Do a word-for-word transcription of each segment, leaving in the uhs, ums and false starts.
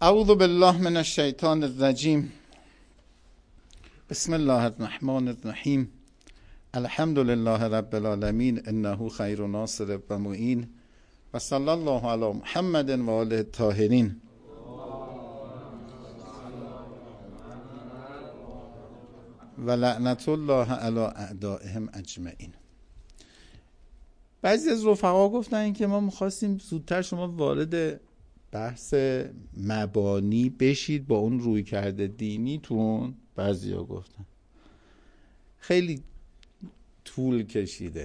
اعوذ بالله من الشیطان الرجیم. بسم الله الرحمن الرحیم. الحمد لله رب العالمین انه خیر ناصر و معین و صلی الله علی محمد و آله الطاهرین. و لعنت الله علی اعدائهم اجمعین. بعضی از رفقا گفتن که ما می‌خواستیم زودتر شما وارد بحث مبانی بشید با اون روی کرده دینیتون. بعضیا گفتن خیلی طول کشیده.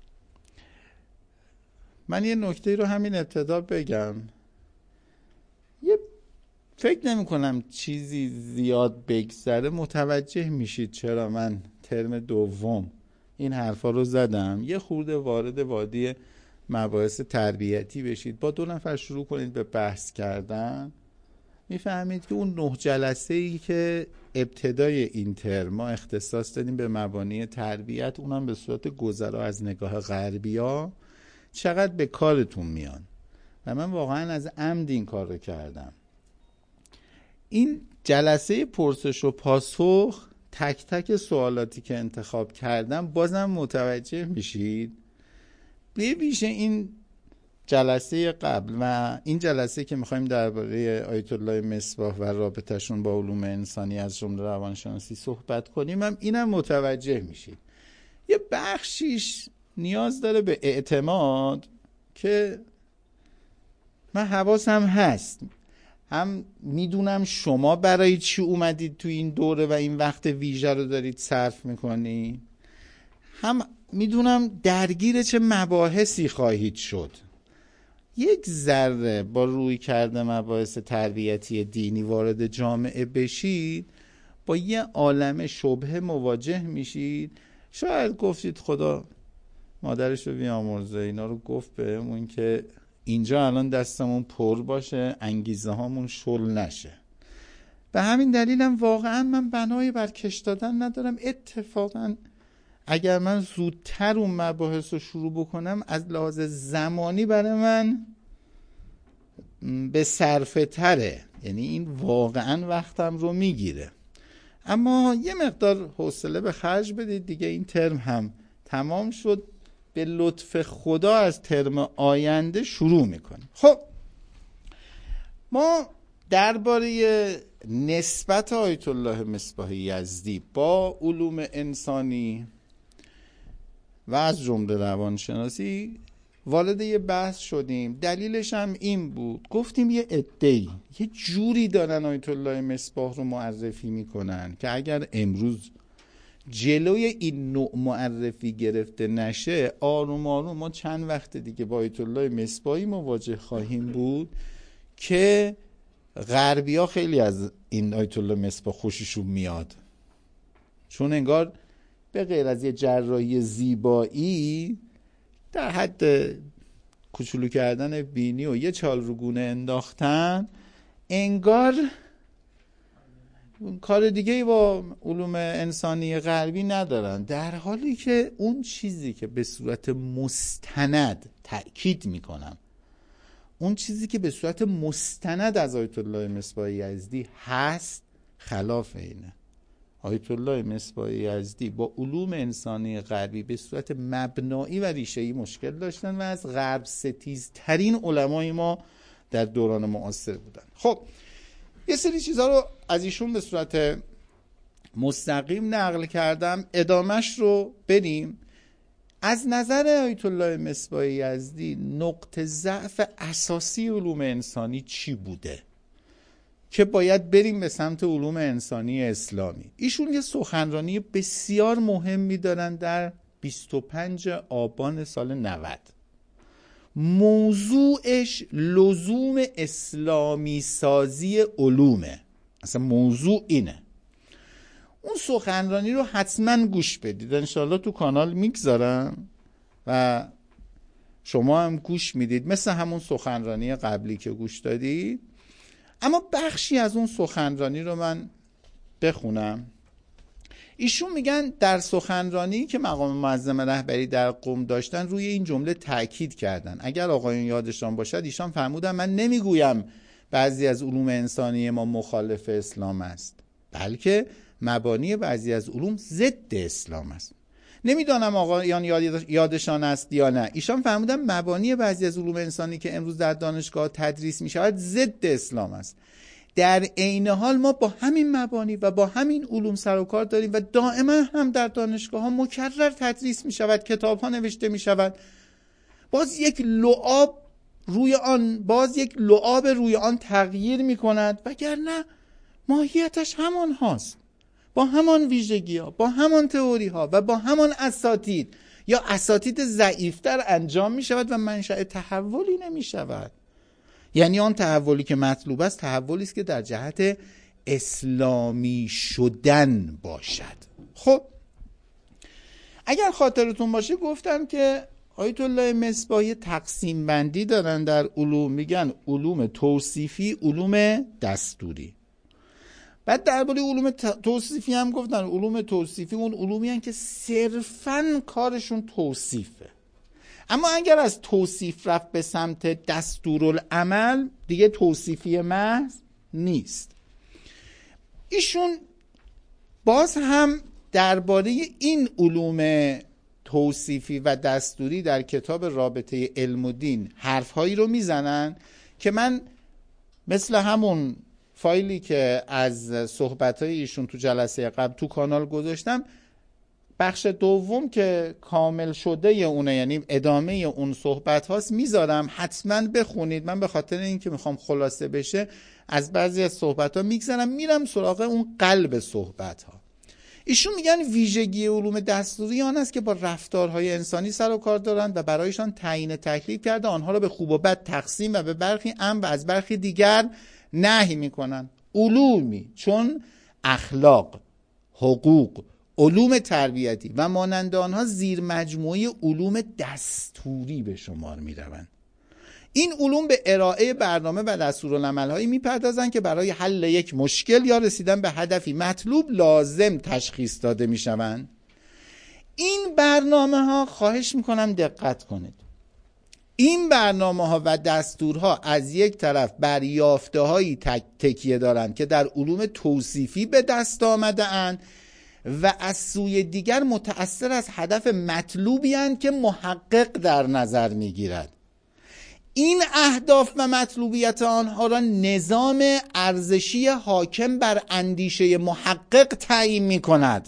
من یه نکته رو همین ابتدا بگم. یه فکر نمی کنم چیزی زیاد بگذره متوجه میشید چرا من ترم دوم این حرفا رو زدم. یه خورده وارد وادی مباحث تربیتی بشید، با دو نفر شروع کنید به بحث کردن، میفهمید که اون نه جلسه ای که ابتدای این ترم ما اختصاص دادیم به مبانی تربیت، اونم به صورت گذرا از نگاه غربیا، چقدر به کارتون میان. و من واقعا از عمد این کار رو کردم. این جلسه پرسش و پاسخ، تک تک سوالاتی که انتخاب کردم، بازم متوجه میشید به ویژه این جلسه قبل و این جلسه که میخوایم درباره آیت الله مصباح و رابطهشون با علوم انسانی از جمله روانشناسی صحبت کنیم، هم اینم متوجه میشید یه بخشیش نیاز داره به اعتماد که من حواسم هست، هم میدونم شما برای چی اومدید تو این دوره و این وقت ویژه رو دارید صرف میکنید، هم میدونم درگیر چه مباحثی خواهید شد. یک ذره با روی کرده مباحث تربیتی دینی وارد جامعه بشید، با یه عالم شبهه مواجه میشید. شاید گفتید خدا مادرش رو بیامرزه، اینا رو گفت بهمون که اینجا الان دستمون پر باشه، انگیزه هامون شل نشه. به همین دلیلم واقعا من بنای بر کش دادن ندارم. اتفاقا اگر من زودتر اون مباحث رو شروع بکنم، از لحاظ زمانی برای من به صرفه تره، یعنی این واقعا وقتم رو میگیره. اما یه مقدار حوصله به خرج بدید دیگه. این ترم هم تمام شد، به لطف خدا از ترم آینده شروع میکنیم. خب ما درباره نسبت آیت الله مصباح یزدی با علوم انسانی و از جمله روانشناسی وارد یه بحث شدیم. دلیلش هم این بود، گفتیم یه عده‌ای یه جوری دارن آیت الله مصباح رو معرفی میکنن که اگر امروز جلوی این نوع معرفی گرفته نشه، آروم آروم ما چند وقت دیگه با آیت الله مصباحی مواجه خواهیم بود که غربی‌ها خیلی از این آیت الله مصباح خوششون میاد، چون انگار به غیر از یه جراحی زیبایی در حد کوچولو کردن بینی و یه چال رو گونه انداختن، انگار کار دیگه با علوم انسانی غربی ندارن، در حالی که اون چیزی که به صورت مستند، تأکید میکنم، اون چیزی که به صورت مستند از آیت الله مصباح یزدی هست خلاف اینه. آیت الله مصباح یزدی با علوم انسانی غربی به صورت مبنایی و ریشه‌ای مشکل داشتن و از غرب ستیزترین علمای ما در دوران معاصر بودن. خب یه سری چیزها رو از ایشون به صورت مستقیم نقل کردم، ادامش رو بریم. از نظر آیت الله مصباح یزدی نقطه ضعف اساسی علوم انسانی چی بوده که باید بریم به سمت علوم انسانی اسلامی؟ ایشون یه سخنرانی بسیار مهمی دارن در بیست و پنجم آبان سال نود. موضوعش لزوم اسلامی سازی علومه. اصلا موضوع اینه. اون سخنرانی رو حتما گوش بدید، انشالله تو کانال میگذارم و شما هم گوش میدید مثل همون سخنرانی قبلی که گوش دادید. اما بخشی از اون سخنرانی رو من بخونم. ایشون میگن در سخنرانی که مقام معظم رهبری در قم داشتن روی این جمله تاکید کردن. اگر آقایون یادشان باشد ایشان فرمودن من نمیگویم بعضی از علوم انسانی ما مخالف اسلام است، بلکه مبانی بعضی از علوم ضد اسلام است. نمیدانم آقایان یادشان است یا نه، ایشان فرمودن مبانی بعضی از علوم انسانی که امروز در دانشگاه تدریس می شود ضد اسلام است. در عین حال ما با همین مبانی و با همین علوم سر و کار داریم و دائما هم در دانشگاه ها مکرر تدریس می شود، کتاب ها نوشته می شود. باز یک لعاب روی آن باز یک لعاب روی آن تغییر می کند، وگرنه ماهیتش همان هاست، با همان ویژگی ها، با همان تئوری ها و با همان اساتید یا اساتید ضعیفتر انجام می شود و منشأ تحولی نمی شود. یعنی آن تحولی که مطلوب است تحولی است که در جهت اسلامی شدن باشد. خب اگر خاطرتون باشه گفتم که آیت الله مصباحی تقسیم بندی دارن در علوم، میگن علوم توصیفی، علوم دستوری. بعد درباره علوم توصیفی هم گفتن علوم توصیفی اون علومی هستند که صرفاً کارشون توصیفه، اما اگر از توصیف رفت به سمت دستورالعمل دیگه توصیفی محض نیست. ایشون باز هم درباره این علوم توصیفی و دستوری در کتاب رابطه علم و دین حرفهایی رو میزنن که من مثل همون فایلی که از صحبت‌های ایشون تو جلسه قبل تو کانال گذاشتم، بخش دوم که کامل شده اونه، یعنی ادامه اون صحبت هاست، میذارم حتما بخونید. من به خاطر اینکه میخوام خلاصه بشه از بعضی از صحبت ها میگذرم، میرم سراغ اون قلب صحبت ها. ایشون میگن ویژگی علوم دستوری آن است که با رفتارهای انسانی سر و کار دارند و برایشان تعیین تکلیف کرده آنها را به خوب و بد تقسیم و به برخی امر و از برخی دیگر نهی میکنن. علومی چون اخلاق، حقوق، علوم تربیتی و مانند آنها زیر مجموعه علوم دستوری به شمار می روند. این علوم به ارائه برنامه و دستورالعمل‌هایی می‌پردازند که برای حل یک مشکل یا رسیدن به هدفی مطلوب لازم تشخیص داده می‌شوند. این برنامه‌ها، خواهش می‌کنم دقت کنید، این برنامه‌ها و دستورها از یک طرف بر یافته‌هایی تکیه دارند که در علوم توصیفی به دست آمده‌اند و از سوی دیگر متأثر از هدف مطلوبی اند که محقق در نظر می‌گیرد. این اهداف و مطلوبیت آنها را نظام ارزشی حاکم بر اندیشه محقق تعیین می‌کند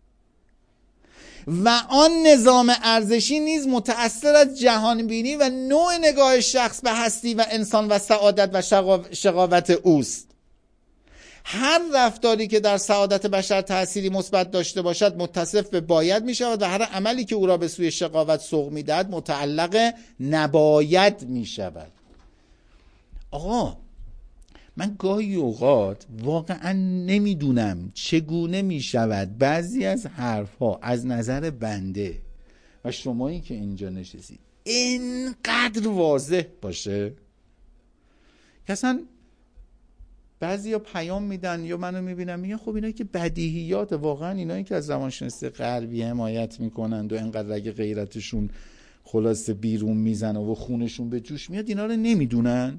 و آن نظام ارزشی نیز متأثر از جهانبینی و نوع نگاه شخص به هستی و انسان و سعادت و شقاوت اوست. هر رفتاری که در سعادت بشر تأثیری مثبت داشته باشد متصف به باید می شود و هر عملی که او را به سوی شقاوت سوق می دهد متعلق نباید می شود. آقا من گاهی اوقات واقعا نمیدونم چگونه می شود بعضی از حرفها از نظر بنده و شمایی که اینجا نشستید اینقدر واضح باشه که اصلا بعضی ها پیام میدن یا منو میبینم میگن خب اینایی که بدیهیات، واقعا اینایی که از روانشناسی غربی حمایت میکنند و اینقدر اگه غیرتشون خلاصه بیرون میزنه و خونشون به جوش میاد اینا رو نمیدونن.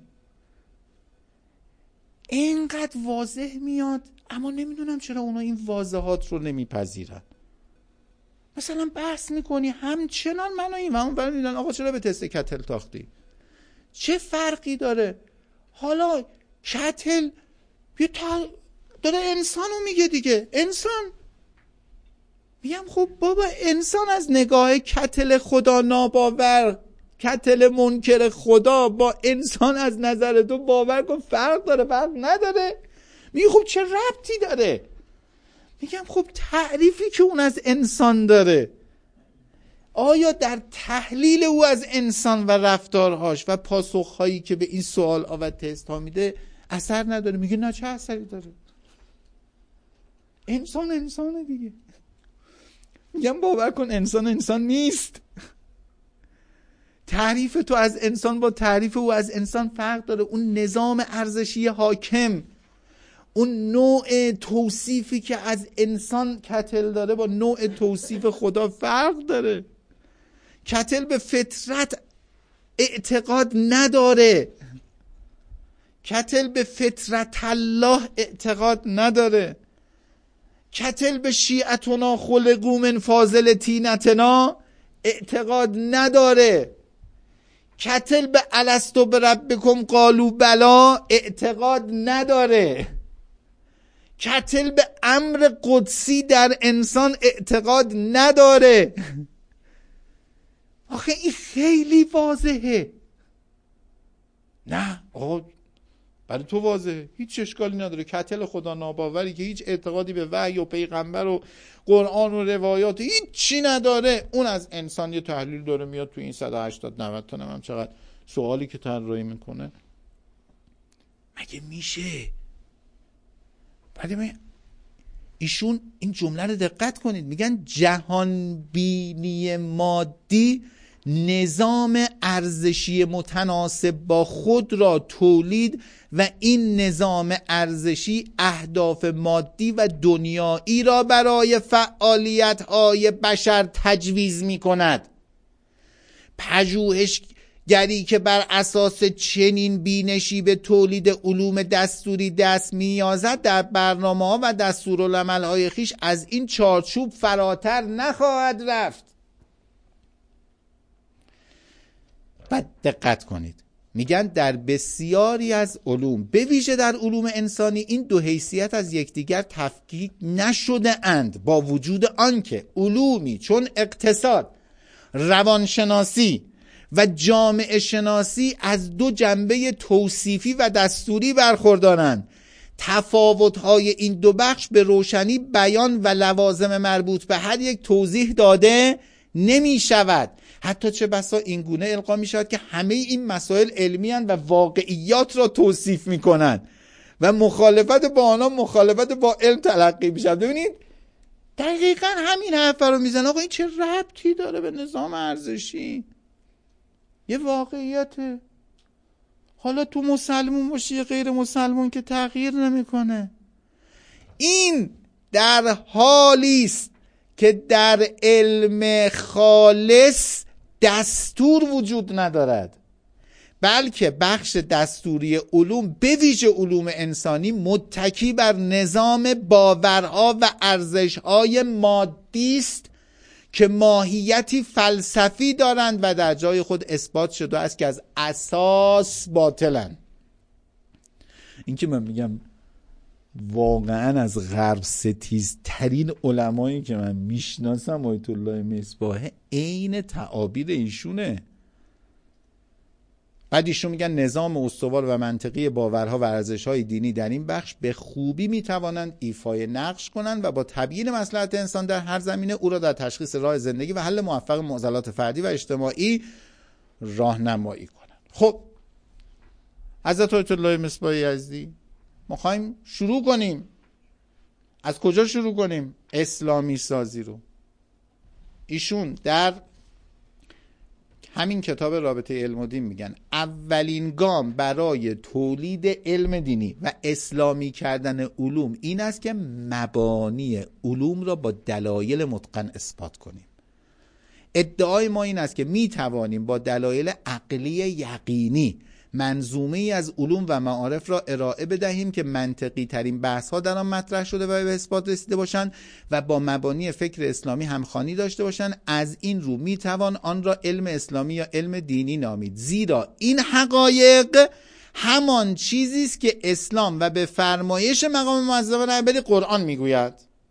اینقدر واضح میاد اما نمیدونم چرا اونا این واضحات رو نمیپذیرن. مثلا بحث میکنی همچنان منو این و اون برای میدن آقا چرا به تست کتل تاختی؟ چه فرقی داره؟ حالا کتل یه تا داره انسانو میگه دیگه، انسان. میگم خب بابا انسان از نگاه کتل خدا ناباور، کتل منکر خدا با انسان از نظر تو باور کن فرق داره، فرق نداره. میگه خب چه ربطی داره؟ میگم خب تعریفی که اون از انسان داره آیا در تحلیل او از انسان و رفتارهاش و پاسخهایی که به این سوال ها و تست ها میده اثر نداره؟ میگه نه چه اثری داره، انسان انسانه دیگه. میگم باور کن انسان انسان نیست. تعریف تو از انسان با تعریف او از انسان فرق داره. اون نظام ارزشی حاکم، اون نوع توصیفی که از انسان کتل داره با نوع توصیف خدا فرق داره. کتل به فطرت اعتقاد نداره، کتل به فطرت الله اعتقاد نداره. کتل به شیعتنا خلقو من فاضل طینتنا اعتقاد نداره. کتل به الستو بربکم قالوا بلا اعتقاد نداره. کتل به امر قدسی در انسان اعتقاد نداره. آخه این خیلی واضحه. نه آقا برای تو واضحه، هیچ اشکالی نداره. کتل خدا ناباوری که هیچ اعتقادی به وحی و پیغمبر و قرآن و روایات هیچ چی نداره، اون از انسان یه تحلیل داره میاد تو این صد و هشتاد نود تا نمیم چقدر سوالی که طراحی میکنه. مگه میشه؟ بعد می ایشون این جمله رو دقت کنید، میگن جهان بینی مادی نظام ارزشی متناسب با خود را تولید و این نظام ارزشی اهداف مادی و دنیایی را برای فعالیت‌های بشر تجویز می‌کند. پژوهشگری که بر اساس چنین بینشی به تولید علوم دستوری دست می‌یازد در برنامه‌ها و دستورالعمل‌های خویش از این چارچوب فراتر نخواهد رفت. بعد دقت کنید، میگن در بسیاری از علوم به ویژه در علوم انسانی این دو حیثیت از یکدیگر تفکیک نشده اند، با وجود آنکه علومی چون اقتصاد، روانشناسی و جامعه شناسی از دو جنبه توصیفی و دستوری برخوردارند. تفاوت‌های این دو بخش به روشنی بیان و لوازم مربوط به هر یک توضیح داده نمی شود. حتی چه بسا این گونه القا می شود که همه این مسائل علمی هستند و واقعیات را توصیف می کنند و مخالفت با آنها مخالفت با علم تلقی می شود. ببینید دقیقا همین حرف رو می زنه. آقا این چه ربطی داره به نظام ارزشی؟ یه واقعیته. حالا تو مسلمون باشی یا غیر مسلمون که تغییر نمیکنه. این در حالی است که در علم خالص دستور وجود ندارد، بلکه بخش دستوری علوم به ویژه علوم انسانی متکی بر نظام باورها و ارزش‌های مادی است که ماهیتی فلسفی دارند و در جای خود اثبات شده است که از اساس باطلند. این که من میگم واقعا از غرب ستیز ترین علمایی که من میشناسم آیت الله مصباح عین تعابیر ایشونه. بعد ایشون میگن نظام استوار و منطقی باورها و ارزش‌های دینی در این بخش به خوبی میتوانند ایفای نقش کنند و با تبیین مصلحت انسان در هر زمینه او را در تشخیص راه زندگی و حل موفق معضلات فردی و اجتماعی راهنمایی کنند. خب حضرت آیت الله مصباح یزدی ما خواهیم شروع کنیم. از کجا شروع کنیم؟ اسلامی سازی رو. ایشون در همین کتاب رابطه علم و دین میگن اولین گام برای تولید علم دینی و اسلامی کردن علوم این است که مبانی علوم را با دلایل متقن اثبات کنیم. ادعای ما این است که میتوانیم با دلایل عقلی یقینی منظومه‌ای از علوم و معارف را ارائه بدهیم که منطقی ترین بحث ها در آن مطرح شده و به اثبات رسیده باشند و با مبانی فکر اسلامی همخوانی داشته باشند. از این رو می توان آن را علم اسلامی یا علم دینی نامید، زیرا این حقایق همان چیزی است که اسلام و به فرمایش مقام معظم رهبری قرآن میگوید.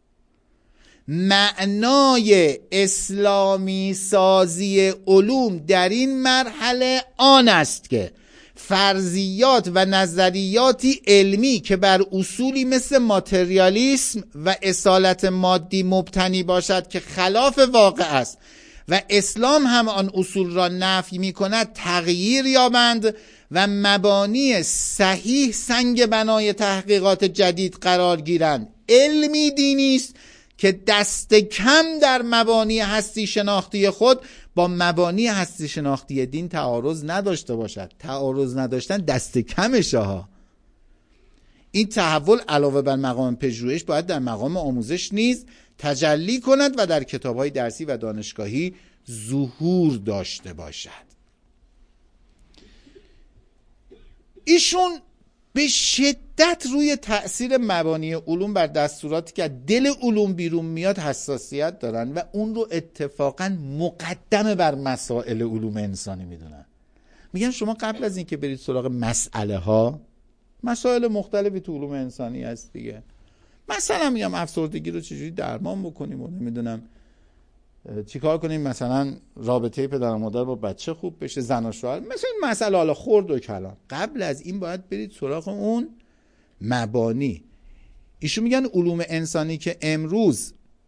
معنای اسلامی سازی علوم در این مرحله آن است که فرضیات و نظریاتی علمی که بر اصولی مثل ماتریالیسم و اصالت مادی مبتنی باشد که خلاف واقع است و اسلام هم آن اصول را نفی می کند تغییر یابند و مبانی صحیح سنگ بنای تحقیقات جدید قرار گیرند. علمی دینی است که دست کم در مبانی هستی شناختی خود با مبانی هستی شناختی دین تعارض نداشته باشد. تعارض نداشتن دست کمشه ها. این تحول علاوه بر مقام پژوهش باید در مقام آموزش نیز تجلی کند و در کتاب‌های درسی و دانشگاهی ظهور داشته باشد. ایشون به شدت روی تأثیر مبانی علوم بر دستوراتی که دل علوم بیرون میاد حساسیت دارن و اون رو اتفاقا مقدمه بر مسائل علوم انسانی میدونن. میگن شما قبل از اینکه برید سراغ مسئله ها، مسائل مختلفی تو علوم انسانی هست دیگه، مثلا میگم افسردگی رو چجوری درمان بکنیم و نمیدونم چیکار کنیم مثلا رابطه پدر و مادر با بچه خوب بشه، زن و شوهر، مثلا این مسئله حالا خرد و کلان، قبل از این باید برید سراغ اون مبانی. ایشون میگن علوم انسانی که امروز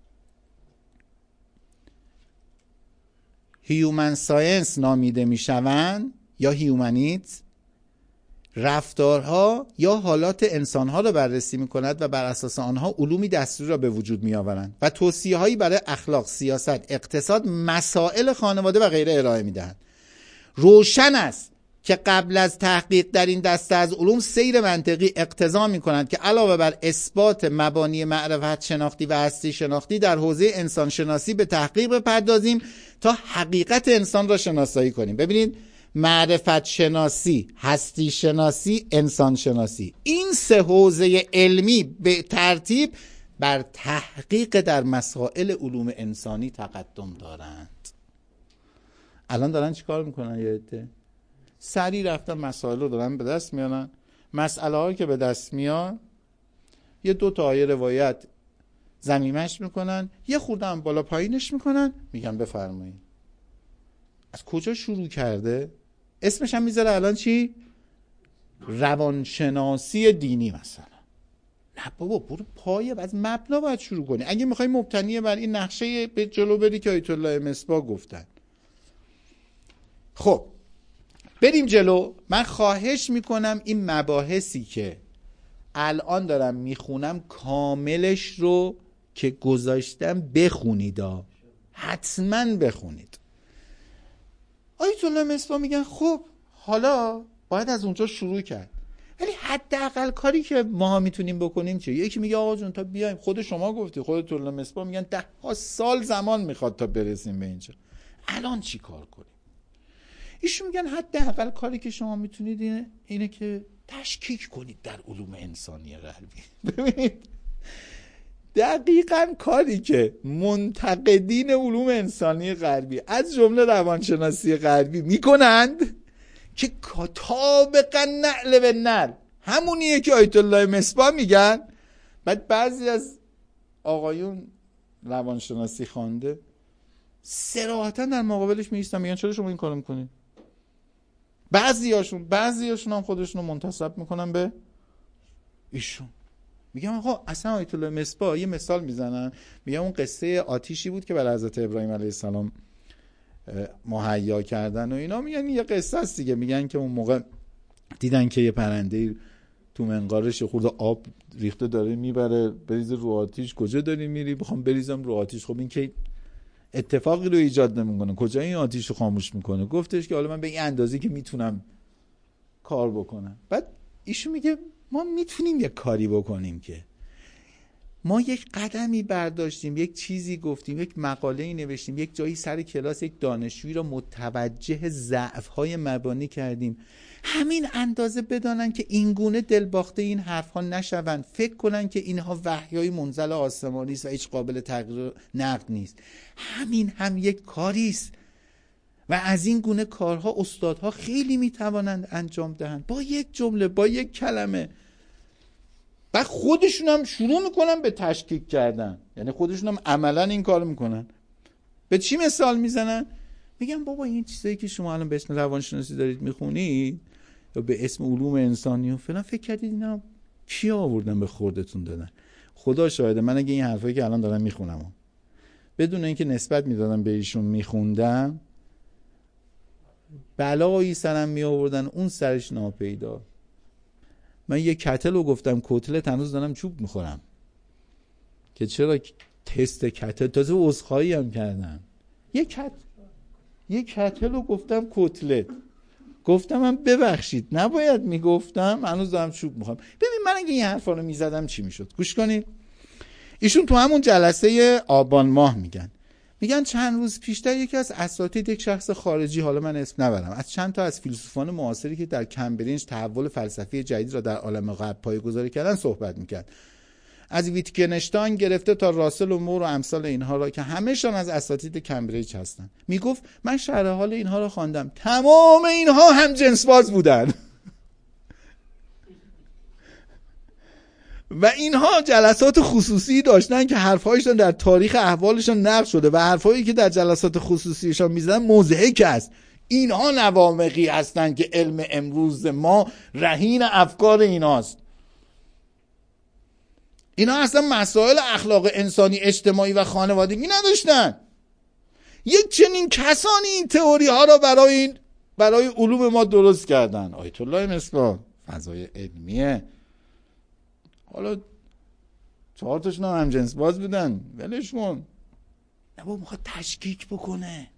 هیومن ساینس نامیده میشوند یا هیومنیت، رفتارها یا حالات انسانها را بررسی میکند و بر اساس آنها علومی دستوری را به وجود میآورند و توصیه هایی برای اخلاق، سیاست، اقتصاد، مسائل خانواده و غیره ارائه میدهند. روشن است که قبل از تحقیق در این دسته از علوم سیر منطقی اقتضا میکنند که علاوه بر اثبات مبانی معرفت شناختی و هستی شناختی در حوزه انسان شناسی به تحقیق بپردازیم تا حقیقت انسان را شناسایی کنیم. ببینید، معرفت شناسی، هستی شناسی، انسان شناسی، این سه حوزه علمی به ترتیب بر تحقیق در مسائل علوم انسانی تقدم دارند. الان دارن چیکار میکنن؟ یه عده سریع رفتن مسائل رو دارن به دست میارن. مسئله هایی که به دست میان یه دو تا آیه روایت ضمیمش میکنن، یه خورده هم بالا پایینش میکنن، میگن بفرمایید. از کجا شروع کرده؟ اسمش هم میذاره الان چی؟ روانشناسی دینی مثلا. نه بابا، برو پایه، از مبنا باید شروع کنی اگه میخوای مبتنی بر این نقشه به جلو بری که آیت الله مصباح گفتن. خب بریم جلو. من خواهش میکنم این مباحثی که الان دارم میخونم کاملش رو که گذاشتم بخونید، حتما بخونید. آیت الله مصباح میگن خب حالا باید از اونجا شروع کرد، ولی حداقل کاری که ما میتونیم بکنیم چیه؟ یکی میگه آقا جون تا بیایم، خود شما گفتی، خود آیت الله مصباح میگن ده ها سال زمان میخواد تا برسیم به اینجا، الان چی کار کنیم؟ ایشون میگن حداقل کاری که شما میتونید اینه, اینه که تشکیک کنید در علوم انسانی غربی. ببینید دقیقاً کاری که منتقدین علوم انسانی غربی از جمله روانشناسی غربی میکنند که طابقاً نعل به نعل همونیه که آیت الله مصباح میگن. بعد بعضی از آقایون روانشناسی خوانده صراحتاً در مقابلش میایستن میگن چرا شما این کارو میکنید؟ بعضیاشون بعضیاشون هم خودشونو منتسب میکنن به ایشون. میگم آقا اصلا آیت الله مصباح یه مثال میزنن، میگم اون قصه آتیشی بود که برای حضرت ابراهیم علیه السلام مهیا کردن و اینا، میگن یه قصه است دیگه. میگن که اون موقع دیدن که یه پرنده تو منقارش خورده آب ریخته داره میبره بریز رو آتیش، کجا داری میری؟ بخوام بریزم رو آتیش. خب این که اتفاقی رو ایجاد نمیکنه، کجا این آتیش رو خاموش میکنه؟ گفتش که حالا من به این اندازه که میتونم کار بکنم. بعد ایشون میگه ما میتونیم یک کاری بکنیم که ما یک قدمی برداشتیم، یک چیزی گفتیم، یک مقاله‌ای نوشتیم، یک جایی سر کلاس یک دانشجویی را متوجه ضعف‌های مبانی کردیم، همین اندازه بدانن که اینگونه دلباخته این حرف‌ها نشوند، فکر کنن که اینها وحیای منزل آسمانی است و هیچ قابل تغییر نقد نیست. همین هم یک کاری است و از این گونه کارها استادها خیلی میتوانند انجام دهند با یک جمله، با یک کلمه. و خودشون هم شروع میکنن به تشکیک کردن، یعنی خودشون هم عملا این کار میکنن. به چی مثال میزنن؟ میگن بابا این چیزایی که شما الان به اسم روانشناسی دارید میخونید یا به اسم علوم انسانی و فلان، فکر کردید اینا کی آوردن به خوردتون دادن؟ خدا شاهده من اگه این حرفایی که الان دارم میخونم بدون اینکه نسبت میدادم به ایشون میخوندم، بلایی سرم می آوردن اون سرش ناپیدا. من یه کتل رو گفتم کتلت، هنوز دارم چوب میخورم که چرا تست کتل، تازه عذرخواهی هم کردم. یه کت یه کتل رو گفتم کتلت، گفتم من ببخشید نباید میگفتم، هنوز دارم چوب میخورم. ببین من اگه این حرفا رو میزدم چی میشد؟ گوش کنید. ایشون تو همون جلسه آبان ماه میگن میگن چند روز پیشتر یکی از اساتید، یک شخص خارجی، حالا من اسم نبرم، از چند تا از فیلسوفان معاصری که در کمبریج تحول فلسفی جدید را در عالم غرب پایه‌گذاری کردن صحبت میکرد. از ویتگنشتاین گرفته تا راسل و مور و امثال اینها را که همه‌شان از اساتید کمبریج هستند. میگفت من شرح حال اینها را خواندم، تمام اینها هم جنس باز بودن و اینها جلسات خصوصی داشتن که حرفهایشان در تاریخ احوالشان نقل شده و حرفهایی که در جلسات خصوصیشان میزنن مضحک است. اینها نوامقی هستند که علم امروز ما رهین افکار ایناست. اینا اصلا مسائل اخلاق انسانی، اجتماعی و خانوادگی نداشتن. یک چنین کسانی این تئوری ها را برای این برای علوم ما درست کردن. آیت الله مصباح فضای علمیه، حالا چهار تاشون هم جنس باز بودن، ولش کن. نه بابا میخواد تشکیک بکنه.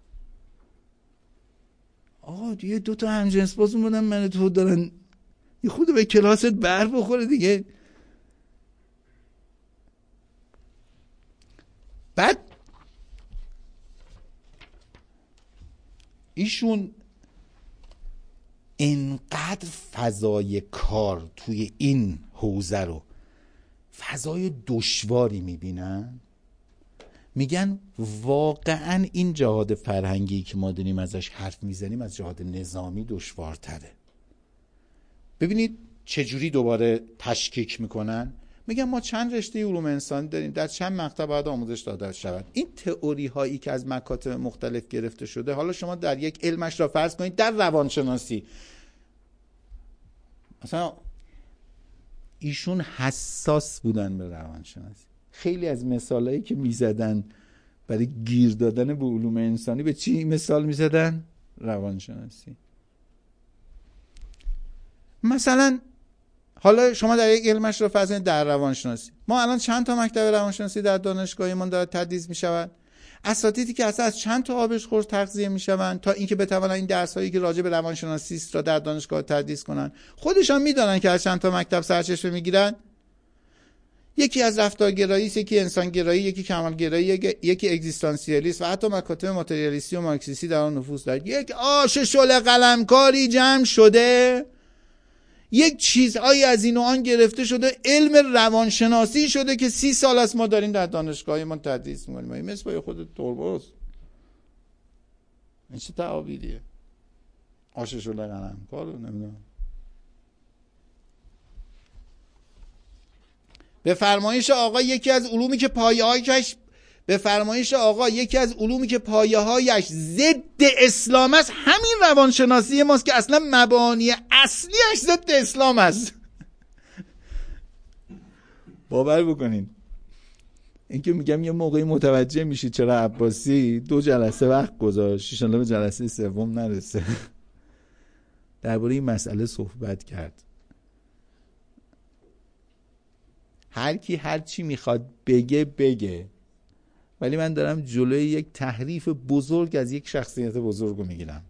آقا دیگه دو تا هم جنس باز بودن، من تو دارن یه خود به کلاست بر بخوره دیگه. بعد ایشون انقدر فضای کار توی این حوزه رو فضای دشواری میبینن، میگن واقعا این جهاد فرهنگی که ما داریم ازش حرف میزنیم از جهاد نظامی دشوارتره. ببینید چجوری دوباره تشکیک میکنن. میگن ما چند رشته علوم انسانی داریم، در چند مقطع باید آموزش داده شود. این تئوری هایی که از مکاتب مختلف گرفته شده، حالا شما در یک علمش را فرض کنید در روانشناسی، مثلا ایشون حساس بودن به روانشناسی. خیلی از مثالایی که میزدن برای گیر دادن به علوم انسانی به چی مثال میزدن؟ روانشناسی. مثلا حالا شما در یک علمش رو فرض کنید در روانشناسی، ما الان چند تا مکتب روانشناسی در دانشگاهیمان داره تدریس میشود، اساتیدی که اصلا از چند تا آبشخور تغذیه میشوند تا اینکه بتوانن این درسایی که راجع به روانشناسی است را در دانشگاه تدریس کنن. خودشان میدونن که از چند تا مکتب سرچشمه میگیرن. یکی از رفتارگرایی است، یکی انسانگرایی، یکی کمالگرایی، یکی اگزیستانسیالیسم و حتی مکاتب ماتریالیستی و مارکسیستی در آن نفوذ دارد. یک آش شل قلمکاری جمع شده، یک چیزهایی از این و آن گرفته شده، علم روانشناسی شده که سی سال است ما داریم در دانشگاهی ما تدریس می‌کنیم. این مثل با خود ترباز. این چه تعابیریه؟ آش شل قلمکار نمیدونم. به فرمایش آقا یکی از علومی که پایه‌هایش به فرمایش آقا یکی از علومی که پایه‌هایش ضد اسلام است همین روانشناسی ماست که اصلا مبانی اصلیش ضد اسلام است. باور بکنین این که میگم یه موقعی متوجه میشید چرا عباسی دو جلسه وقت گذاشت، ان شاءالله به جلسه سوم نرسه، درباره این مسئله صحبت کرد. هر کی هر چی میخواد بگه بگه، ولی من دارم جلوی یک تحریف بزرگ از یک شخصیت بزرگ رو میگیرم.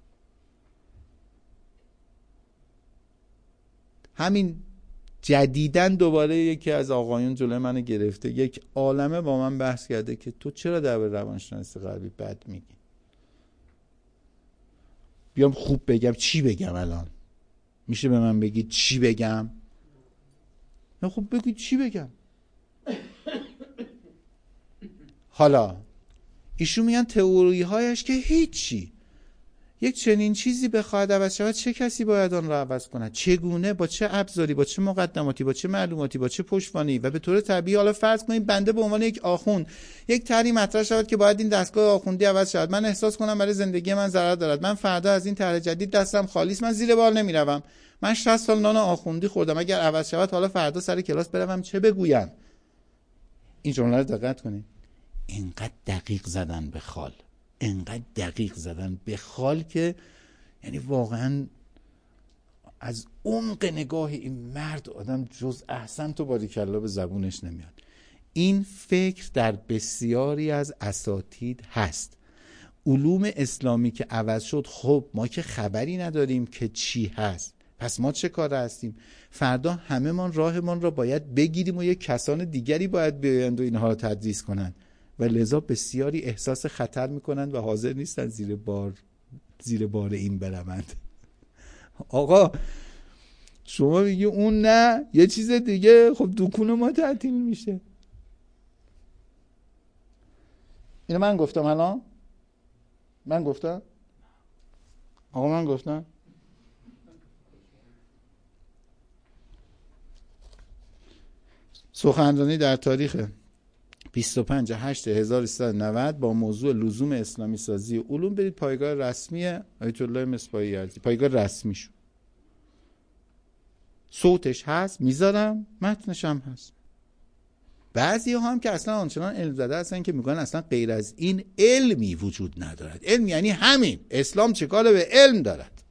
همین جدیدن دوباره یکی از آقایون جلوی من گرفته، یک عالمه با من بحث کرده که تو چرا در روانشناسی غربی بد میگی. بیام خوب بگم چی بگم؟ الان میشه به من بگید چی بگم؟ نه خب بگید چی بگم. حالا ایشون میگن تئوری هایش که هیچی، یک چنین چیزی بخواهد عوض شود چه کسی باید آن را عوض کند، چگونه، با چه ابزاری، با چه مقدماتی، با چه معلوماتی، با چه پشتوانه‌ای و به طور طبیعی. حالا فرض کنید بنده به عنوان یک آخوند یک طرحی مطرح شود که باید این دستگاه آخوندی عوض شود، من احساس کنم برای زندگی من ضرر دارد، من فردا از این طرح جدید دستم خالی است، من زیر بار نمیروم، من شصت سال نان آخوندی خوردم، اگر عوض شود حالا فردا سر کلاس بروم چه بگویم؟ این جمله رو دقت کنید. اینقدر دقیق زدن به خال، اینقدر دقیق زدن به خال که یعنی واقعا از عمق نگاه این مرد آدم جز احسن تو باریکلا به زبونش نمیاد. این فکر در بسیاری از اساتید هست. علوم اسلامی که عوض شد، خب ما که خبری نداریم که چی هست، پس ما چه کاره هستیم؟ فردا همه ما راهمان را باید بگیریم و یک کسان دیگری باید بیایند و اینها را تدریس کنند. و لذا بسیاری احساس خطر میکنند و حاضر نیستن زیر بار زیر بار این بروند. آقا شما میگی اون نه یه چیز دیگه، خب دکون ما تعطیل میشه. اینو من گفتم الان؟ من گفتم؟ آقا من گفتم؟ سخنرانی در تاریخ بیست و پنج هشت هزار و سیصد و نود با موضوع لزوم اسلامی سازی علوم. برید پایگاه رسمی آیت الله مصباحی یزدی، پایگاه رسمیشو، صوتش هست، میذارم، متنش هم هست. بعضی ها هم که اصلا آنچنان علم زده هستن که میگن اصلا غیر از این علمی وجود ندارد. علم یعنی همین، اسلام چه کار به علم دارد؟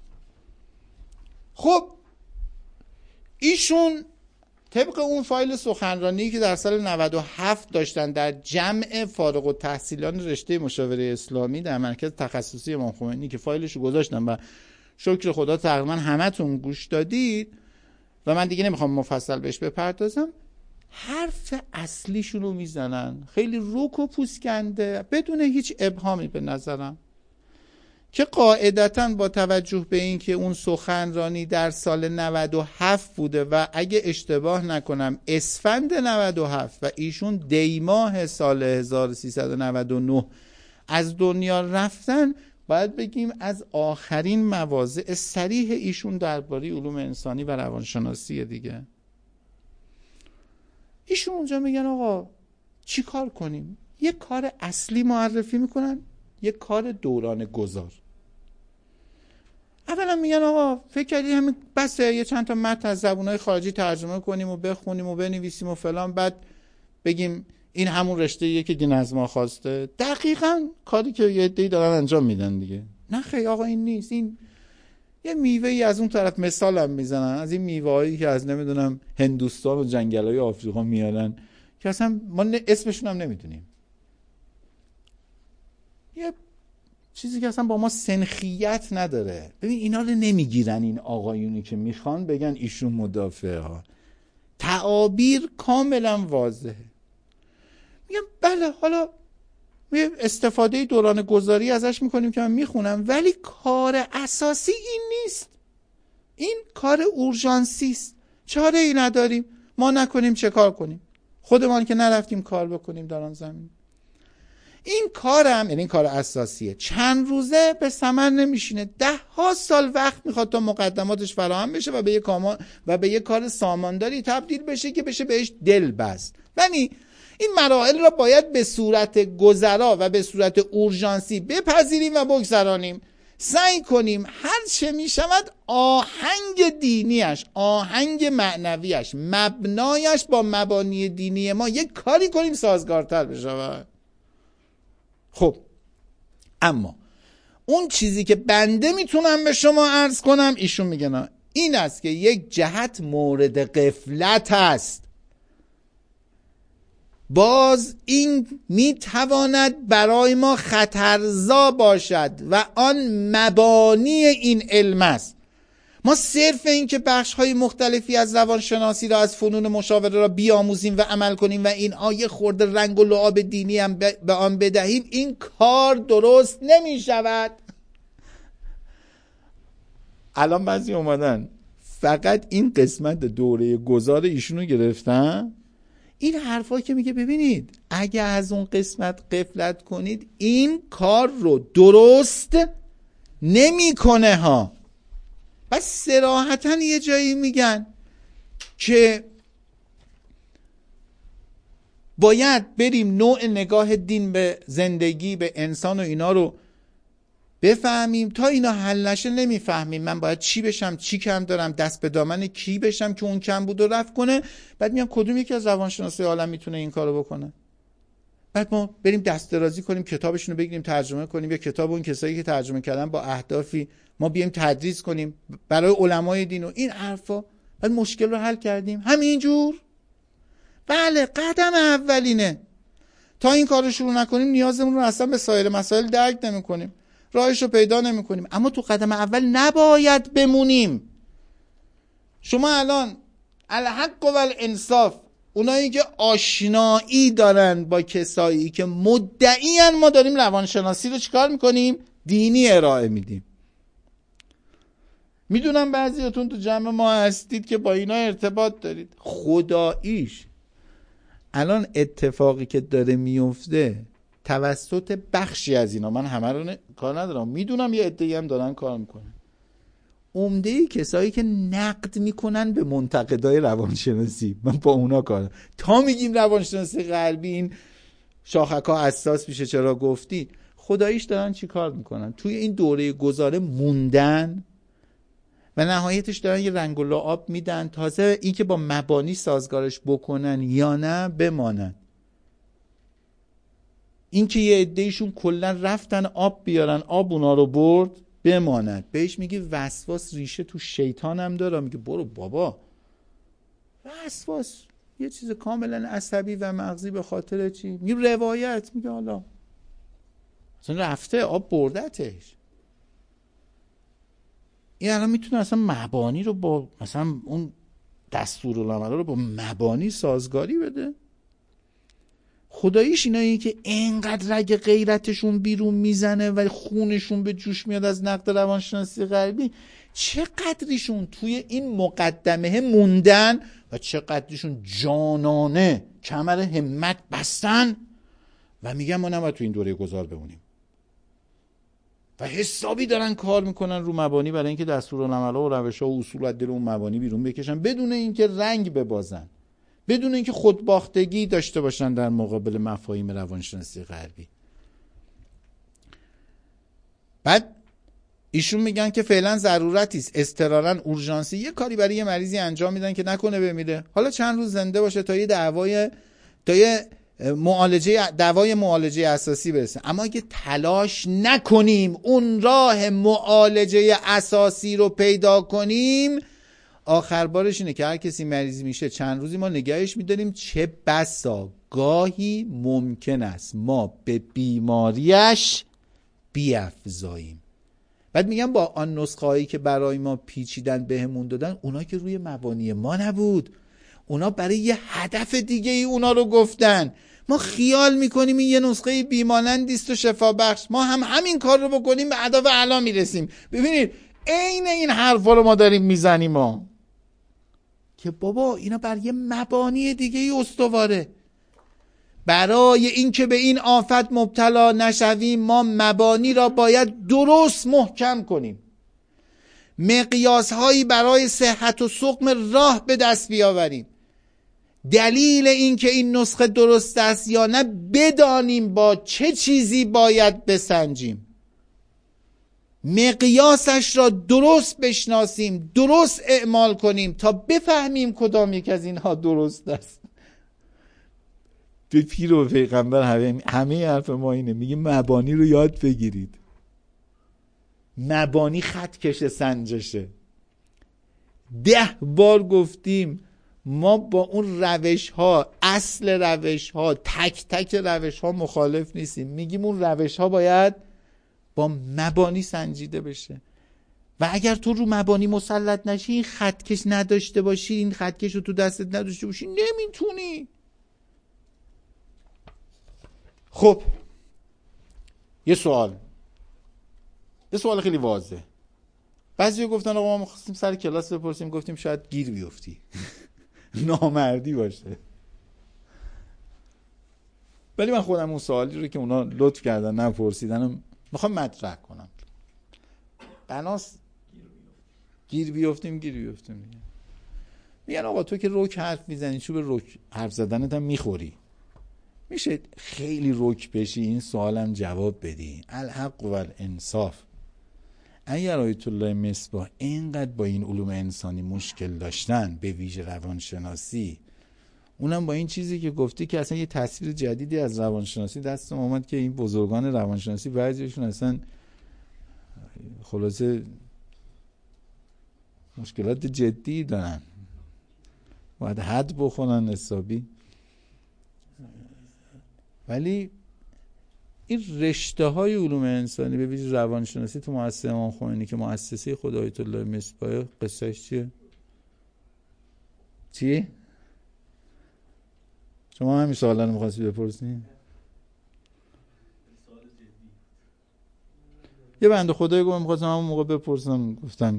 خب ایشون طبق اون فایل سخنرانی که در سال نود و هفت داشتن در جمع فارغ التحصیلان رشته مشاوره اسلامی در مرکز تخصصی امام خمینی که فایلشو گذاشتم و شکر خدا تقریبا همتون گوش دادید و من دیگه نمیخوام مفصل بهش بپردازم، حرف اصلیشون رو میزنن خیلی روک و پوسکنده بدون هیچ ابهامی به نظرم، که قاعدتاً با توجه به این که اون سخنرانی در سال نود و هفت بوده و اگه اشتباه نکنم اسفند نود و هفت و ایشون دیماه سال هزار و سیصد و نود و نه از دنیا رفتن، باید بگیم از آخرین مواضع صریح ایشون درباره علوم انسانی و روانشناسی دیگه. ایشون اونجا میگن آقا چی کار کنیم؟ یه کار اصلی معرفی میکنن، یه کار دوران گذار. اولا میگن آقا فکر کردی همین بسه یه چند تا متن از زبانهای خارجی ترجمه کنیم و بخونیم و بنویسیم و فلان، بعد بگیم این همون رشته‌ایه که دین از ما خواسته؟ دقیقاً کاری که یه عده‌ای دارن انجام میدن دیگه. نه خیلی آقا این نیست، این یه میوه‌ای از اون طرف مثالم میزنن، از این میوه‌هایی که از نمیدونم هندوستان و جنگل‌های آفریقا میارن که اصلا ما اسمشون هم نمیدونیم، یه چیزی که اصلا با ما سنخیت نداره. ببین اینا رو نمیگیرن این آقایونی که میخوان بگن ایشون مدافع ها، تعابیر کاملا واضحه. میگم بله حالا استفاده دوران گذاری ازش میکنیم که من میخونم، ولی کار اساسی این نیست، این کار اورژانسی است، چاره ای نداریم، ما نکنیم چه کار کنیم؟ خودمان که نرفتیم کار بکنیم در آن زمین. این کارم، یعنی این کار اساسیه، چند روزه به ثمر نمیشینه، ده ها سال وقت میخواد تا مقدماتش فراهم بشه و به یک کار و به یک کار سامانداری تبدیل بشه که بشه بهش دل بست. یعنی این مراحل را باید به صورت گذرا و به صورت اورژانسی بپذیریم و بگذرانیم. سعی کنیم هر چه میشود آهنگ دینیش، آهنگ معنویش، مبنایش با مبانی دینی ما یک کاری کنیم سازگارتر بشه. خب اما اون چیزی که بنده میتونم به شما عرض کنم، ایشون میگن این است که یک جهت مورد غفلت است. باز این میتواند برای ما خطرزا باشد و آن مبانی این علم است. ما صرف این که بخش‌های مختلفی از روانشناسی را، از فنون مشاوره را بیاموزیم و عمل کنیم و این آیه خورده رنگ و لعاب دینی هم به آن بدهیم، این کار درست نمی شود. الان بعضی اومدن فقط این قسمت دوره گذار ایشونو گرفتن، این حرفا که میگه ببینید اگه از اون قسمت غفلت کنید این کار رو درست نمیکنه ها. بس صراحتاً یه جایی میگن که باید بریم نوع نگاه دین به زندگی، به انسان و اینا رو بفهمیم. تا اینا حل نشه نمیفهمیم من باید چی بشم، چی کم دارم، دست به دامن کی بشم که اون کم بود و رفت کنه. بعد میگن کدوم یکی از روانشناسای عالم میتونه این کارو بکنه؟ بعد ما بریم دست درازی کنیم، کتابشون رو بگیریم ترجمه کنیم، یا کتاب اون کسایی که ترجمه کردن با اهدافی ما بیایم تدریس کنیم برای علمای دین و این حرفا. بعد مشکل رو حل کردیم همینجور. بله قدم اولینه. تا این کارو شروع نکنیم نیازمون رو اصلا به سایر مسائل درک نمی‌کنیم، راهش رو پیدا نمی‌کنیم. اما تو قدم اول نباید بمونیم. شما الان الحق و الانصاف اونایی که آشنایی دارن با کسایی که مدعیان ما داریم روانشناسی رو چیکار میکنیم؟ دینی ارائه میدیم. میدونم بعضیاتون تو جمع ما هستید که با اینا ارتباط دارید. خداییش الان اتفاقی که داره میفته توسط بخشی از اینا، من همه رو ن... کار ندارم، میدونم یه عده‌ای هم دارن کار میکنن، عمده کسایی که نقد میکنن به منتقدای روانشناسی، من با اونا کارم. تا میگیم روانشناسی غربی این شاخک‌ها اساس میشه، چرا گفتی؟ خداییش دارن چی کار میکنن؟ توی این دوره گذاره موندن و نهایتش دارن یه رنگ و لعاب میدن، تازه این که با مبانی سازگارش بکنن یا نه بمانن. این که یه عده‌ایشون کلا رفتن آب بیارن، آب اونا رو برد، بماند. بهش میگه وسواس ریشه تو شیطان هم داره. میگه برو بابا، وسواس یه چیز کاملا عصبی و مغزی، به خاطر چی؟ میگه روایت، میگه حالا اصلا رفته آب بردتش. این الان میتونه اصلا مبانی رو با مثلا اون دستورالعمل رو با مبانی سازگاری بده. خداییش اینایی که اینقدر رگ غیرتشون بیرون میزنه و خونشون به جوش میاد از نقد روانشناسی غربی، چقدرشون توی این مقدمه موندن و چقدرشون جانانه کمر همت بستن و میگن ما نباید توی این دوره گذار بمونیم و حسابی دارن کار میکنن رو مبانی برای اینکه دستورالعمل‌ها و روش‌ها و اصول از دل اون مبانی بیرون بکشن، بدون اینکه رنگ ببازن، بدون اینکه خودباختگی داشته باشن در مقابل مفاهیم روانشناسی غربی. بعد ایشون میگن که فعلا ضرورتی است، اضطرارا اورژانسی یه کاری برای یه مریضی انجام میدن که نکنه بمیره، حالا چند روز زنده باشه تا یه دعوای تا یه معالجه دعوای معالجه اساسی برسه. اما اگه تلاش نکنیم اون راه معالجه اساسی رو پیدا کنیم، آخر بارش اینه که هر کسی مریض میشه چند روزی ما نگهش میداریم، چه بسا گاهی ممکن است ما به بیماریش بیفزاییم. بعد میگم با آن نسخه هایی که برای ما پیچیدن بهمون دادن، اونا که روی مبانی ما نبود، اونا برای یه هدف دیگه ای اونا رو گفتن. ما خیال میکنیم این یه نسخه بیمانندیست و شفا بخش، ما هم همین کار رو بکنیم به اهداف اعلی میرسیم. ببینید عین این حرفا رو ما داریم میزنیم ما که بابا اینا بر یه مبانی دیگه ای استواره. برای اینکه به این آفت مبتلا نشویم ما مبانی را باید درست محکم کنیم، مقیاس هایی برای صحت و سقم راه به دست بیاوریم، دلیل اینکه این نسخه درست است یا نه بدانیم، با چه چیزی باید بسنجیم، مقیاسش را درست بشناسیم، درست اعمال کنیم تا بفهمیم کدام یک از اینها درست است. به پیر و پیغمبر همه, همه حرف ما اینه، میگه مبانی رو یاد بگیرید. مبانی خط کش سنجشه. ده بار گفتیم ما با اون روش ها، اصل روش ها، تک تک روش ها مخالف نیستیم، میگیم اون روش ها باید با مبانی سنجیده بشه. و اگر تو رو مبانی مسلط نشی، این خطکش نداشته باشی، این خطکش رو تو دستت نداشته باشی، نمیتونی. خب یه سوال یه سوال خیلی واضح. بعضی گفتن آقا ما خواستیم سر کلاس بپرسیم، گفتیم شاید گیر بیفتی نامردی باشه. ولی من خودم اون سوالی رو که اونا لطف کردن نپرسیدن میخوام مطرح کنم. بناس گیر بیفتیم گیر بیفتیم میگن میگن آقا تو که رک حرف میزنی، چوب رک حرف زدنت هم میخوری، میشه خیلی رک بشی این سوالم جواب بدی؟ الحق و الانصاف، اگر آیت الله مصباح اینقدر با این علوم انسانی مشکل داشتن، به ویژه روانشناسی، اونم با این چیزی که گفتی که اصلا یه تصویر جدیدی از روانشناسی دستم اومد که این بزرگان روانشناسی بعضیشون اصلا خلاصه مشکلات جدی دارن، باید حد بخونن حسابی. ولی این رشته های علوم انسانی به ویژه روانشناسی تو مؤسسه امام خمینی که مؤسسه خود آیت الله مصباح، قصهش چیه؟ چی؟ شما همین سوالا رو می‌خواستی بپرسین؟ یه بنده خدایی گفت می‌خواستم همون موقع بپرسم، گفتم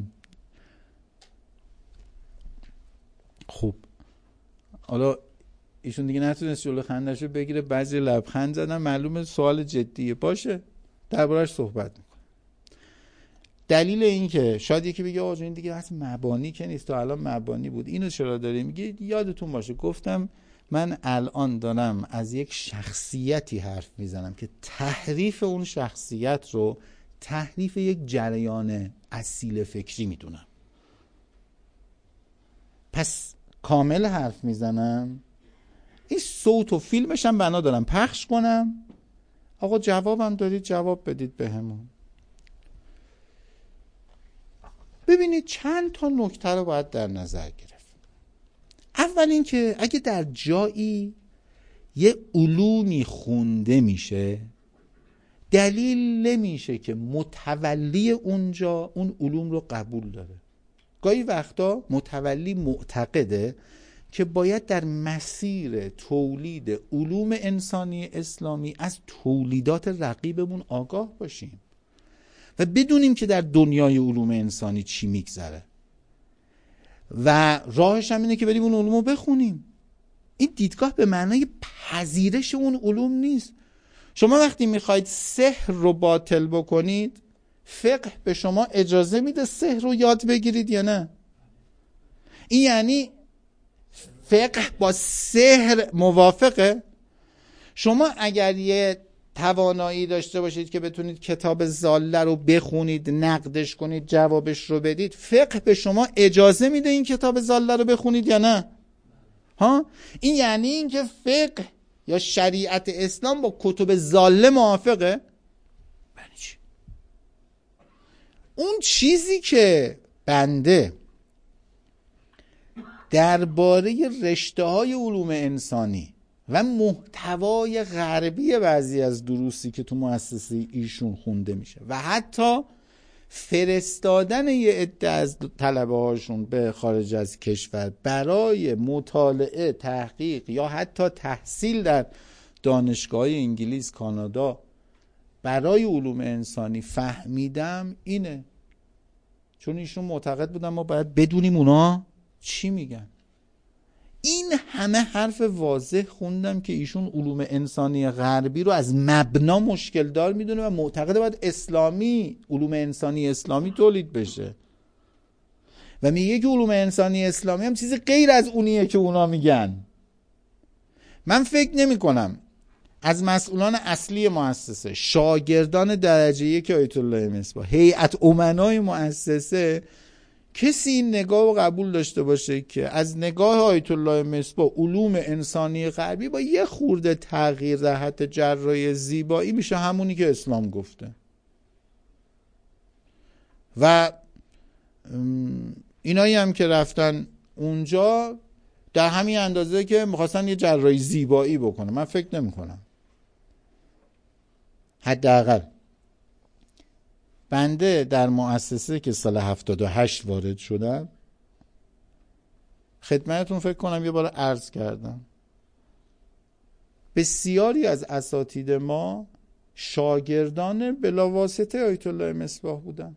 خب حالا ایشون دیگه نتونست جلو خنده‌شو بگیره، بعضی لبخند زدن، معلومه سوال جدیه، باشه درباره‌اش صحبت می‌کنم. دلیل این که شاید یکی بگه آقا این دیگه اصلا مبانی که نیست، تا الان مبانی بود، اینو چرا داری میگه؟ یادتون باشه گفتم من الان دارم از یک شخصیتی حرف میزنم که تحریف اون شخصیت رو تحریف یک جریان اصیل فکری میدونم. پس کامل حرف میزنم، این صوت و فیلمش هم بنا دارم پخش کنم، آقا جوابم دارید جواب بدید بهمون. ببینید چند تا نکته رو باید در نظر گرفت. اول این که اگه در جایی یه علومی خونده میشه، دلیل نمیشه که متولی اونجا اون علوم رو قبول داره. گاهی وقتا متولی معتقده که باید در مسیر تولید علوم انسانی اسلامی از تولیدات رقیبمون آگاه باشیم و بدونیم که در دنیای علوم انسانی چی میگذره و راهش هم اینه که بریم اون علوم رو بخونیم. این دیدگاه به معنای پذیرش اون علوم نیست. شما وقتی میخواید سحر رو باطل بکنید، فقه به شما اجازه میده سحر رو یاد بگیرید یا نه؟ این یعنی فقه با سحر موافقه؟ شما اگر یه توانایی داشته باشید که بتونید کتاب زاله رو بخونید، نقدش کنید، جوابش رو بدید، فقه به شما اجازه میده این کتاب زاله رو بخونید یا نه؟ ها؟ این یعنی این که فقه یا شریعت اسلام با کتب زاله موافقه؟ یعنی چی؟ اون چیزی که بنده درباره رشته‌های علوم انسانی و محتوای غربی بعضی از دروسی که تو مؤسسه ایشون خونده میشه و حتی فرستادن یه عده از طلبه هاشون به خارج از کشور برای مطالعه، تحقیق یا حتی تحصیل در دانشگاه انگلیس، کانادا برای علوم انسانی فهمیدم اینه. چون ایشون معتقد بودن ما باید بدونیم اونا چی میگن. این همه حرف واضح خوندم که ایشون علوم انسانی غربی رو از مبنا مشکل دار میدونه و معتقد باید اسلامی، علوم انسانی اسلامی تولید بشه و میگه که علوم انسانی اسلامی هم چیزی غیر از اونیه که اونا میگن. من فکر نمی کنم از مسئولان اصلی مؤسسه، شاگردان درجه یک آیت الله مصباح، هیئت امنای مؤسسه، کسی این نگاه رو قبول داشته باشه که از نگاه آیت الله مصباح علوم انسانی غربی با یه خورده تغییر در حد جراحی زیبایی میشه همونی که اسلام گفته. و اینایی هم که رفتن اونجا در همین اندازه که میخواستن یه جراحی زیبایی بکنه، من فکر نمی کنم. حداقل بنده در مؤسسه که سال هفتاد و هشت وارد شدم، خدمتتون فکر کنم یه بار عرض کردم، بسیاری از اساتید ما شاگردان بلاواسطه آیت الله مصباح بودن،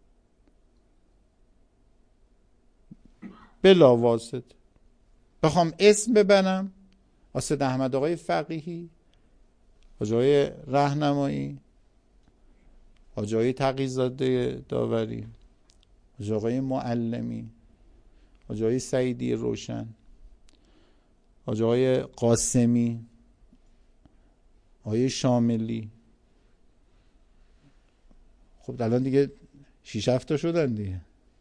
بلاواسطه. بخوام اسم ببرم، استاد احمد آقای فقیهی، حاج آقای رهنمایی، حاج آقای تقی‌زاده داوری، حاج آقای معلمی، حاج آقای سعیدی روشن، حاج آقای قاسمی، آقای شاملی. خب الان دیگه شیش هفت تا شدن دیگه.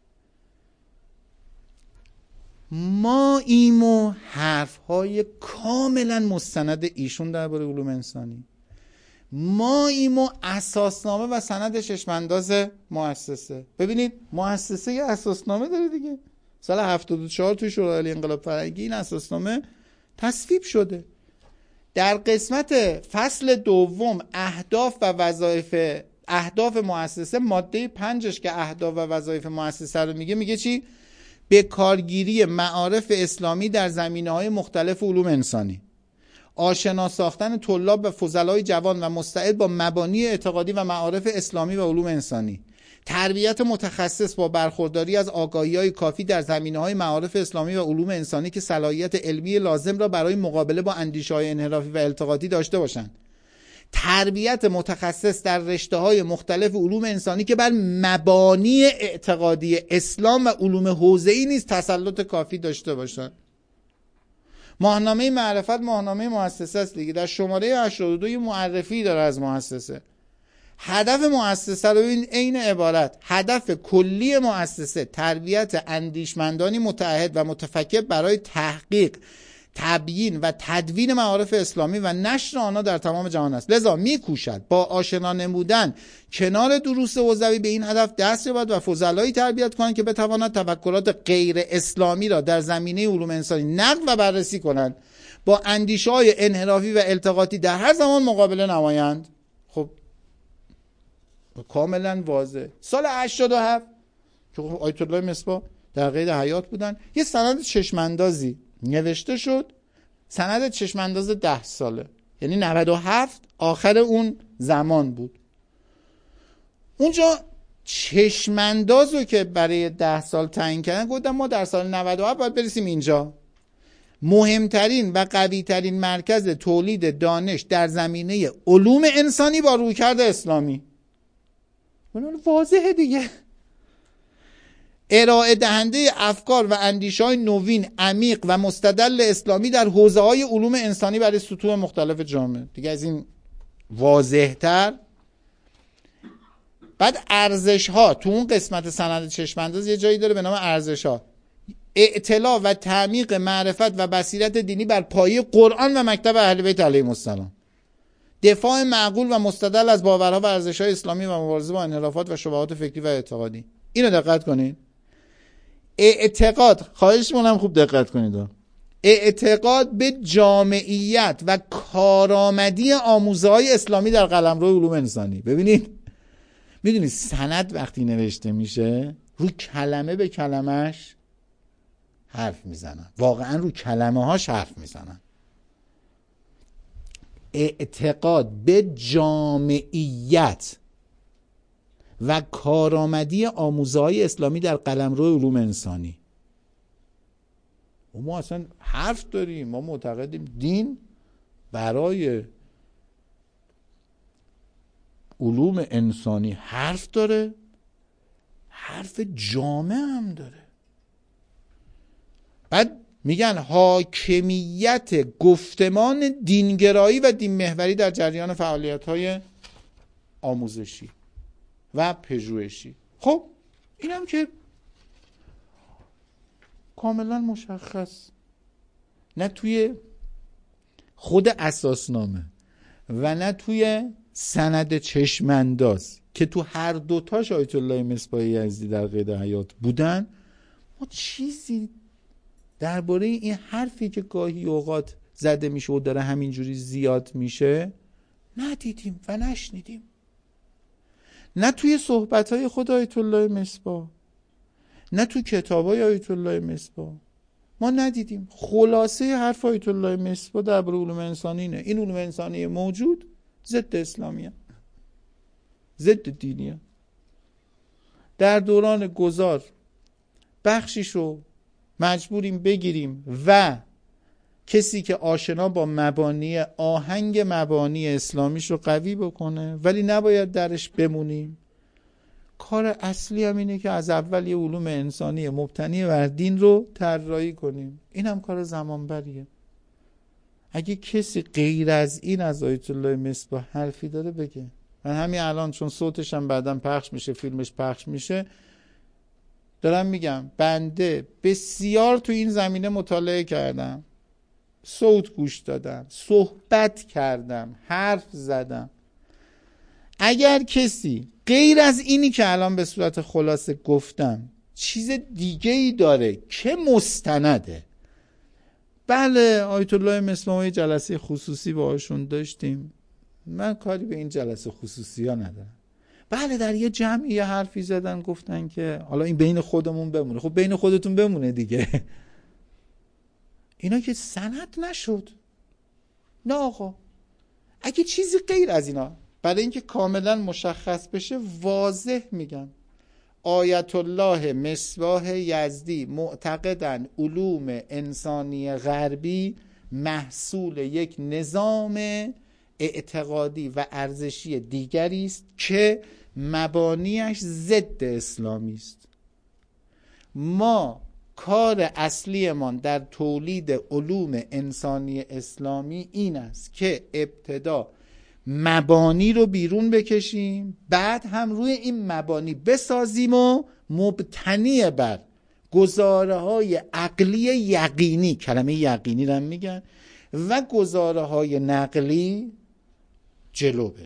ما ایمو حرف‌های کاملا مستند ایشون درباره علوم انسانی، ما ایمو اساسنامه و سند چشمانداز مؤسسه. ببینید مؤسسه یه اساسنامه داره دیگه، سال هفتاد و چهار توی شورای عالی انقلاب فرهنگی این اساسنامه تصویب شده. در قسمت فصل دوم اهداف و وظایف اهداف مؤسسه، ماده پنجش که اهداف و وظایف مؤسسه رو میگه، میگه چی؟ به کارگیری معارف اسلامی در زمینه‌های مختلف علوم انسانی. آشنا ساختن طلاب و فضلای جوان و مستعد با مبانی اعتقادی و معارف اسلامی و علوم انسانی، تربیت متخصص با برخورداری از آگاهی‌های کافی در زمینه‌های معارف اسلامی و علوم انسانی که صلاحیت علمی لازم را برای مقابله با اندیشه‌های انحرافی و التقاطی داشته باشند، تربیت متخصص در رشته‌های مختلف علوم انسانی که بر مبانی اعتقادی اسلام و علوم حوزه‌ای نیز تسلط کافی داشته باشند. ماهنامه معرفت ماهنامه مؤسسه است دیگه. در شماره هشتاد و دو یه معرفی داره از مؤسسه. هدف مؤسسه رو این عین عبارت: هدف کلی مؤسسه تربیت اندیشمندانی متعهد و متفکر برای تحقیق، تبیین و تدوین معارف اسلامی و نشر آنها در تمام جهان است. لذا میکوشد با آشنا نمودن کنار دروس حوزوی به این هدف دست یابد و فضلایی تربیت کنند که بتواند تفکرات غیر اسلامی را در زمینه علوم انسانی نقد و بررسی کنند، با اندیشه‌های انحرافی و التقاطی در هر زمان مقابله نمایند. خب کاملا واضح. سال هشتاد و هفت که آیت الله مصباح در قید حیات بودن، یه سند چشماندازی نوشته شد. سند چشمانداز ده ساله، یعنی نود و هفت آخر اون زمان بود. اونجا چشمانداز رو که برای ده سال تعیین کردن گفتم ما در سال نود و هفت باید برسیم اینجا. مهمترین و قویترین مرکز تولید دانش در زمینه علوم انسانی با رویکرد اسلامی. واضحه دیگه. ارائه دهنده افکار و اندیشه‌های نوین، عمیق و مستدل اسلامی در حوزه‌های علوم انسانی برای سطوح مختلف جامعه. دیگه از این واضح‌تر. بعد ارزش‌ها تو اون قسمت سند چشمانداز یه جایی داره به نام ارزش‌ها: اطلاع و تعمیق معرفت و بصیرت دینی بر پایه قرآن و مکتب اهل بیت علیهم السلام، دفاع معقول و مستدل از باورها و ارزش‌های اسلامی و مبارزه با انحرافات و شبهات فکری و اعتقادی. اینو دقت کنید. اعتقاد، خواهش می‌کنم خوب دقت کنید، اعتقاد به جامعیت و کارآمدی آموزه‌های اسلامی در قلمرو علوم انسانی. ببینید، میدونید سند وقتی نوشته میشه رو کلمه به کلمش حرف میزنن، واقعا رو کلمه هاش حرف میزنن. اعتقاد به جامعیت و کارآمدی آموزه‌های اسلامی در قلمرو علوم انسانی. و ما اصلا حرف داریم، ما معتقدیم دین برای علوم انسانی حرف داره، حرف جامع هم داره. بعد میگن حاکمیت گفتمان دینگرایی و دین محوری در جریان فعالیت‌های آموزشی و پژوهشی. خب اینم که کاملا مشخص، نه توی خود اساسنامه و نه توی سند چشمانداز که تو هر دوتاش آیت الله مصباح یزدی در قید حیات بودن، ما چیزی درباره این حرفی که گاهی اوقات زده میشه و داره همینجوری زیاد میشه ندیدیم و نشنیدیم. نه توی صحبت‌های خود آیت الله مصباح، نه توی کتاب‌های آیت الله مصباح ما ندیدیم. خلاصه حرف آیت الله مصباح درباره علوم انسانی اینه: این علوم انسانی موجود ضد اسلامیه، ضد دینیه. در دوران گذار بخشیشو مجبوریم بگیریم و کسی که آشنا با مبانی آهنگ مبانی اسلامیش رو قوی بکنه، ولی نباید درش بمونیم. کار اصلی هم اینه که از اول یه علوم انسانی مبتنی بر دین رو طراحی کنیم. این هم کار زمان بریه. اگه کسی غیر از این از آیت الله مصباح حرفی داره بگه. من همین الان چون صوتش هم بعداً پخش میشه، فیلمش پخش میشه، دارم میگم بنده بسیار تو این زمینه مطالعه کردم، صوت گوش دادم، صحبت کردم، حرف زدم. اگر کسی غیر از اینی که الان به صورت خلاصه گفتم چیز دیگه ای داره که مستنده، بله آیت الله مصباح جلسه خصوصی باهاشون داشتیم، من کاری به این جلسه خصوصی ها ندارم. بله در یه جمعی یه حرفی زدن گفتن که حالا این بین خودمون بمونه. خب بین خودتون بمونه دیگه. اینا که سند نشد. نه آقا، اگه چیزی غیر از اینا، برای اینکه کاملا مشخص بشه واضح میگم. آیت الله مصباح یزدی معتقدن علوم انسانی غربی محصول یک نظام اعتقادی و ارزشی دیگری است که مبانیش ضد اسلامی است. ما کار اصلیمان در تولید علوم انسانی اسلامی این است که ابتدا مبانی رو بیرون بکشیم، بعد هم روی این مبانی بسازیم و مبتنی بر گزاره های عقلی یقینی، کلمه یقینی رو میگن، و گزاره های نقلی جلو بریم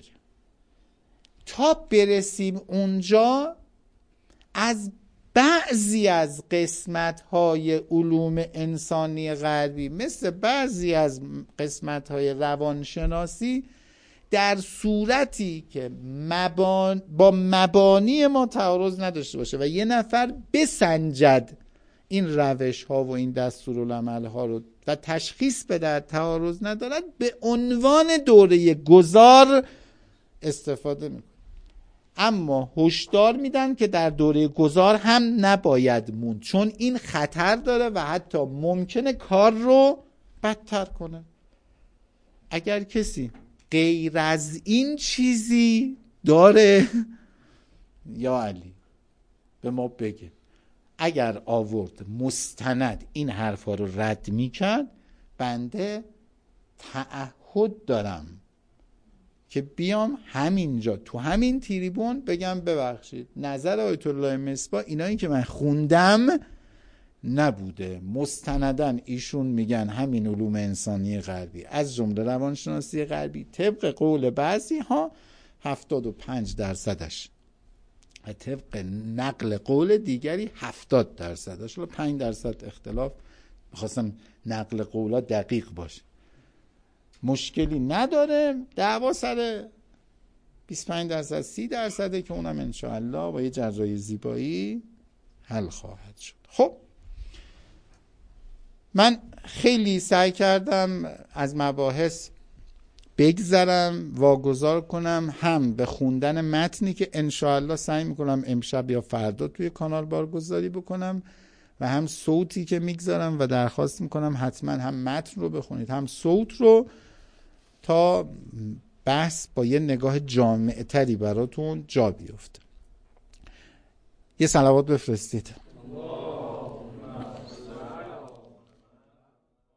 تا برسیم اونجا. از بعضی از قسمت‌های علوم انسانی غربی، مثل بعضی از قسمت‌های روانشناسی، در صورتی که مبان با مبانی ما تعارض نداشته باشه و یه نفر بسنجد این روش ها و این دستورالعمل ها رو و تشخیص بده تعارض ندارد، به عنوان دوره گذار استفاده میکنه. اما هشدار میدن که در دوره گذار هم نباید موند، چون این خطر داره و حتی ممکنه کار رو بدتر کنه. اگر کسی غیر از این چیزی داره یا علی به ما بگه. اگر آورد مستند این حرفا رو رد میکرد، بنده تعهد دارم که بیام همینجا تو همین تریبون بگم ببخشید نظر آیت الله مصباح اینایی که من خوندم نبوده. مستندن ایشون میگن همین علوم انسانی غربی از جمله روانشناسی غربی طبق قول بعضی ها هفتاد و پنج درصدش و طبق نقل قول دیگری هفتاد درصدش، حالا پنج درصد اختلاف، بخواستم نقل قولا دقیق باشه، مشکلی نداره. دعوا سر بیست و پنج درصد سی درصده که اونم انشاءالله با یه جراحی زیبایی حل خواهد شد. خب من خیلی سعی کردم از مباحث بگذرم، واگذار کنم، هم به خوندن متنی که انشاءالله سعی میکنم امشب یا فردا توی کانال بارگذاری بکنم، و هم صوتی که میگذارم و درخواست میکنم حتما هم متن رو بخونید هم صوت رو، تا بحث با یه نگاه جامع تری براتون جا بیفته. یه صلوات بفرستید.